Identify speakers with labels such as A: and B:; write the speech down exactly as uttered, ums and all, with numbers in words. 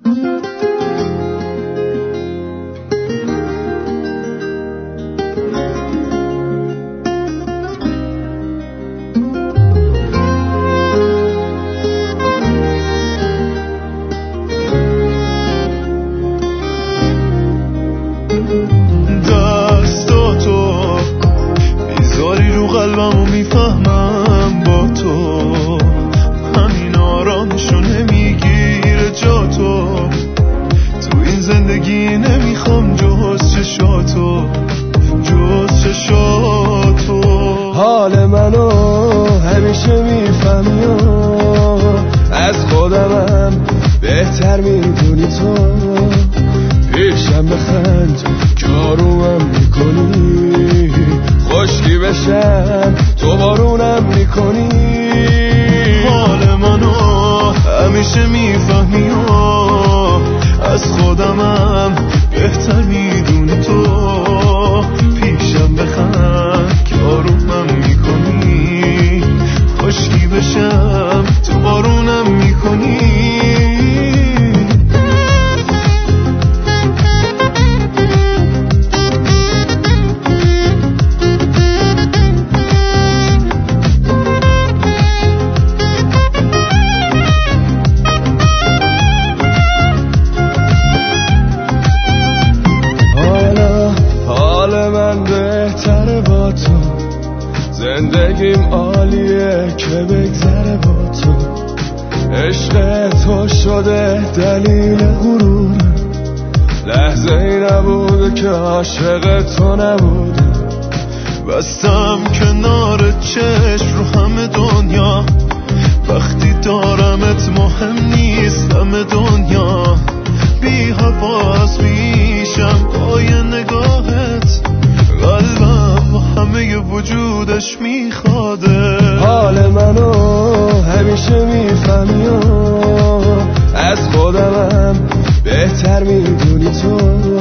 A: قلبمو میفهمم با تو، همین آرامشو نمیگیره جا تو. تو این زندگی نمیخوام جز چشاتو، جز چشاتو.
B: حال منو همیشه میفهمی و از خودمم بهتر میدونی تو. پیشم بخند که آرومم میکنی، خشکی بشم تو بارونم میکنی.
A: حال منو همیشه میفهمی و از خودمم بهتر میدونی تو. پیشم بخند که آرومم میکنی، خشکی بشم تو بارونم میکنی.
B: زندگیم عالیه که بگذره با تو. عشق تو شده دلیل غرور، لحظه ای نبوده که عاشق تو نبوده.
A: بستم کنار چشم رو همه دنیا، وقتی دارمت مهم نیست همه دنیا. بی حواس میشم پای نگاهت، قلبم با همه وجودش میخواده.
B: حال منو همیشه میفهمی و از خودمم بهتر میدونی تو.